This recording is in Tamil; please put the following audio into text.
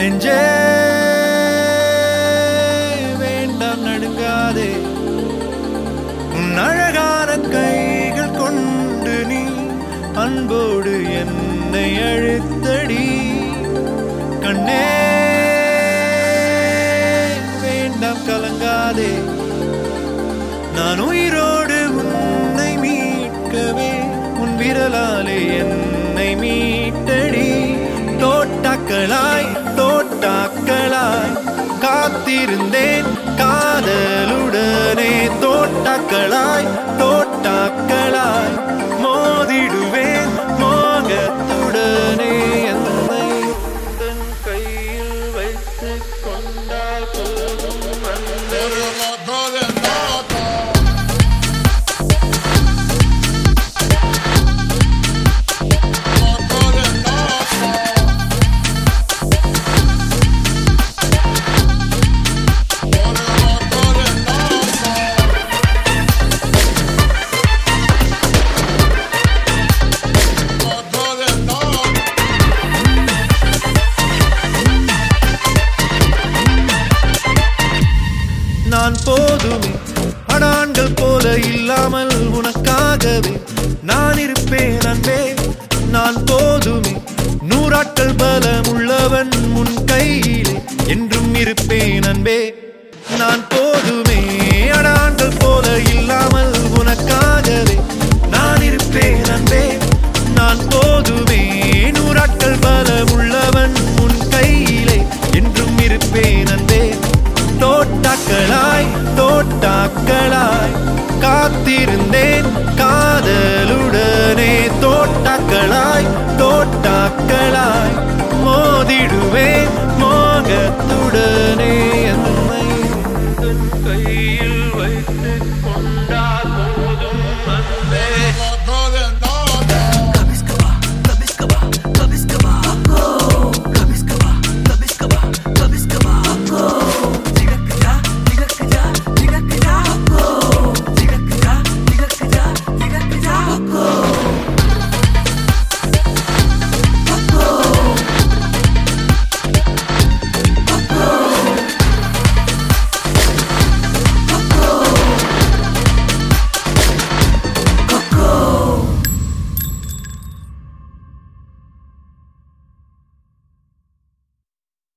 நெஞ்சே வேண்டாம் நடுங்காதே உன் அழகான கைகள் கொண்டு நீ அன்போடு என்னை அழுத்தடி கண்ணே வேண்டாம் கலங்காதே நான் உயிரோடு உன்னை மீட்கவே உன் விரலாலே என்னை மீட்டடி தோட்டாக்களாய் காத்திருந்தேன் காதலுடனே தோட்டாக்களாய் மோதிடுவேன் மோகத்துடனே என்னை தன் கையில் வைத்துக் கொண்டால் போதும் நான் போதுமே அடான்கள் போல இல்லாமல் உனக்காகவே நான் இருப்பேன் அன்பே நான் போதுமே நூறாட்கள் பலம் உள்ளவன் உன் கையிலே என்றும் இருப்பேன் அன்பே நான் போதுமே அடான்கள் போல இல்லாமல் உனக்காகவே நான் இருப்பேன் அன்பே நான் போதுமே நூறாட்கள் பலம் உள்ளவன் உன் கையிலே என்றும் இருப்பேன் அன்பே தோட்டாக்களாய் காத்திருந்தேன்